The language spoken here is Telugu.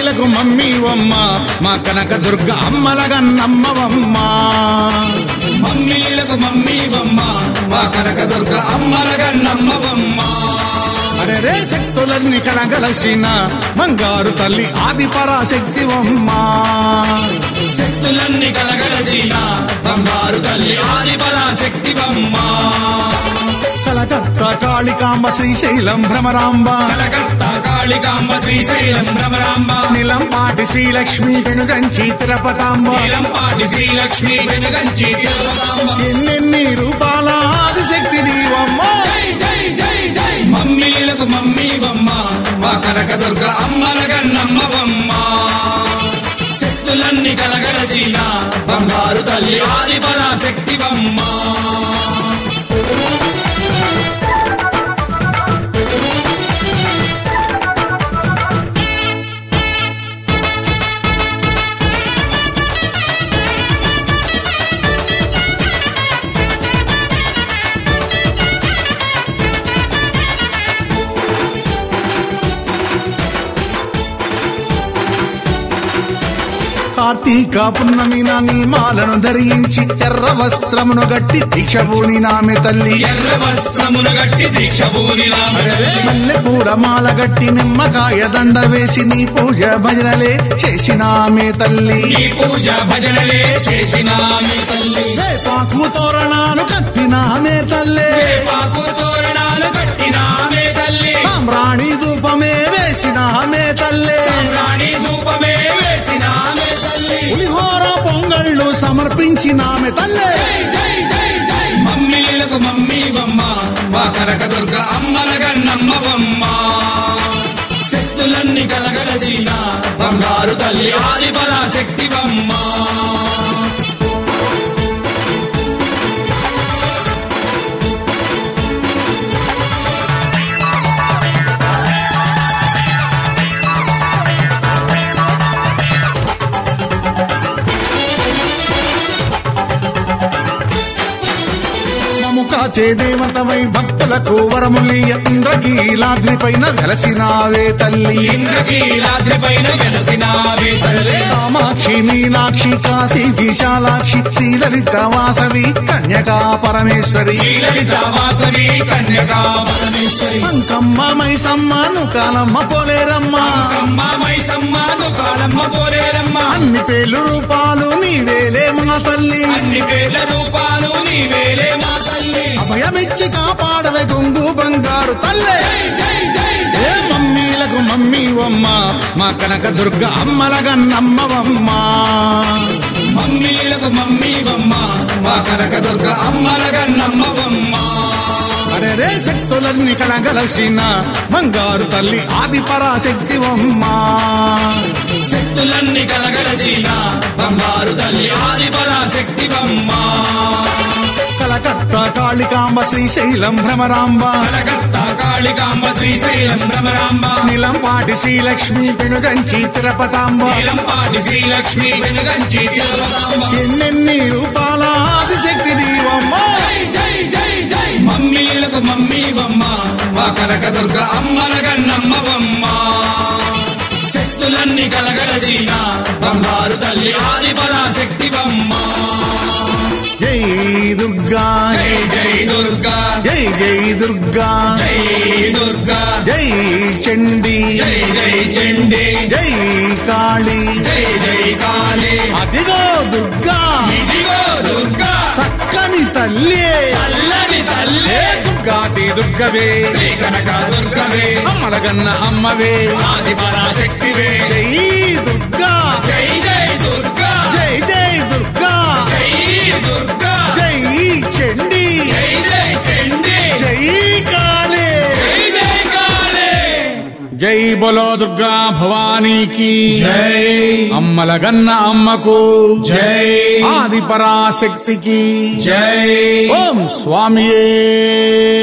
మమ్మీలకు మమ్మీవమ్మ మా కనక దుర్గ అమ్మలగన్నమ్మవమ్మ. మమ్మీలకు మమ్మీవమ్మ మా కనక దుర్గ అమ్మలగన్నమ్మవమ్మ. అరే రే శక్తులన్నీ కలగలసిన బంగారు తల్లి ఆది పరాశక్తివమ్మ. శక్తులన్నీ కలగలసిన బంగారు తల్లి ఆది పరాశక్తివమ్మ. కలకత్తా కాళికాంబ శ్రీశైలం భ్రమరాంబ. కలకత్తా కాళికాంబ శ్రీశైలం భ్రమరాంబ. నిలంపాటి శ్రీలక్ష్మి వెనుగంచి తిరుపతాంబ. నీలంపాటి శ్రీలక్ష్మి వెనుగంచి తిరుపతాంబ. ఎన్నెన్ని రూపాల ఆదిశక్తి నీవమ్మ. జై జై జై జై మమ్మీలకు మమ్మీవమ్మ మా కనక దుర్గ అమ్మలగన్నమ్మవమ్మ. శక్తులన్నీ కలగలసిన బంగారు తల్లి ఆది పరాశక్తివమ్మ. కార్తీక పున్నమి నీ మాలను ధరించి ఎర్ర వస్త్రమును గట్టి దీక్షభూని నామె తల్లి. ఎర్ర వస్త్రమును గట్టి దీక్షభూని నామె మల్లెపూల మాల గట్టి నిమ్మకాయ దండ వేసి నీ పూజ భజనలే చేసినామే తల్లి. నీ పూజ భజనలే చేసినామే తల్లి. వేపాకు తోరణాలు కట్టినామే తల్లి. వేపాకు తోరణాలు కట్టినామే తల్లి. సాంబ్రాణి ధూపమే వేసినామే తల్లి. సాంబ్రాణి ధూపమే వేసినామే తల్లి. పులిహోర పొంగళ్ళు సమర్పించినామె తల్లి. జై జై జై జై మమ్మీలకు మమ్మీవమ్మ మా కనక దుర్గ అమ్మలగన్నమ్మవమ్మ. శక్తులన్నీ కలగలసిన బంగారు తల్లి ఆది పరాశక్తివమ్మ. కాచే దేవతవై భక్తులకు వరములియ ఇంద్రకీలాద్రి పైన వెలసినావే తల్లి. ఇంద్రకీలాద్రి పైన వెలసినావే తల్లి. కామాక్షి మీనాక్షి కాశీ విశాలాక్షి శ్రీలలిత వాసవి కన్యకా పరమేశ్వరి. శ్రీలలిత వాసవి కన్యకా పరమేశ్వరి. అంకమ్మ మైసమ్మ నుకాలమ్మ పోలేరమ్మ. అంకమ్మ మైసమ్మ నుకాలమ్మ పోలేరమ్మ. అన్ని పేర్లు రూపాలు నీవేలే మా తల్లి. అన్ని పేర్ల రూపాలు నీవేలే మా తల్లి. అభయమిచ్చి కాపాడవే గొంగు బంగారు తల్లి. జై జై జై జై మమ్మీలకు మమ్మీవమ్మ మా కనక దుర్గ అమ్మలగన్నమ్మవమ్మ. మమ్మీలకు మమ్మీవమ్మ మా కనక దుర్గ అమ్మలగన్నమ్మవమ్మ. అరే రే శక్తులన్నీ కలగలసిన బంగారు తల్లి ఆది పరాశక్తివమ్మ. శక్తులన్నీ కలగలసిన బంగారు తల్లి ఆది పరాశక్తివమ్మ. కలకత్తా కాళికాంబ శ్రీశైలం భ్రమరాంబ. కలకత్తా కాళికాంబ శ్రీశైలం భ్రమరాంబ. నిలంపాటి శ్రీలక్ష్మి పెనుగంచి తిరుపతాంబ. నీలంపాటి శ్రీలక్ష్మి వెనుగంచి తిరుపతాంబ. ఎన్నెన్ని రూపాల ఆదిశక్తి నీవమ్మ. జై జై జై జై మమ్మీలకు మమ్మీవమ్మ మా కనక దుర్గ అమ్మలగన్నమ్మవమ్మ. శక్తులన్నీ కలగలసిన బంగారు తల్లి ఆది పరాశక్తివమ్మ. జై దుర్గా జై జై దుర్గా జై జై దుర్గా జై దుర్గా జై చండీ జై జై చండీ జై కాళీ జై జై కాళీ. అదిగో దుర్గా ఇదిగో దుర్గా చక్కని తల్లి. చల్లని తల్లి. దుర్గాది దుర్గవే శ్రీ కనక దుర్గవే అమ్మలగన్న అమ్మవే ఆది పరాశక్తివే. జై దుర్గా జై జై దుర్గా జై జై దుర్గా జై దుర్గా జై చండీ జై జై చండీ జై కాళీ. జై జై కాళీ. జై బోలో దుర్గా భవానీకి జై అమ్మలగన్న అమ్మకు జై ఆది పరాశక్తికి జై. ఓం స్వామియే.